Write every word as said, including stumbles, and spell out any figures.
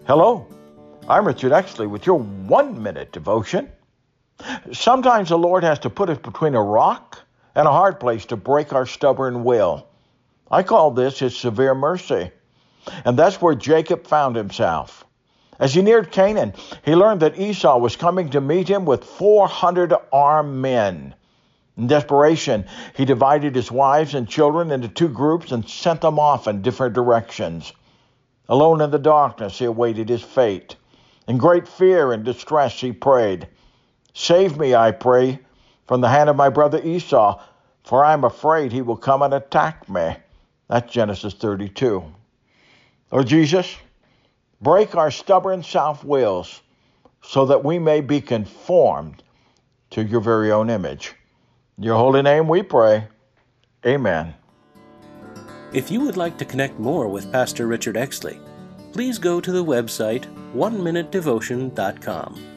Hello, I'm Richard Exley with your one-minute devotion. Sometimes the Lord has to put us between a rock and a hard place to break our stubborn will. I call this His severe mercy. And that's where Jacob found himself. As he neared Canaan, he learned that Esau was coming to meet him with four hundred armed men. In desperation, he divided his wives and children into two groups and sent them off in different directions. Alone in the darkness, he awaited his fate. In great fear and distress, he prayed, "Save me, I pray, from the hand of my brother Esau, for I am afraid he will come and attack me." That's Genesis thirty-two. Lord Jesus, break our stubborn self-wills so that we may be conformed to your very own image. In your holy name we pray. Amen. If you would like to connect more with Pastor Richard Exley, please go to the website one minute devotion dot com.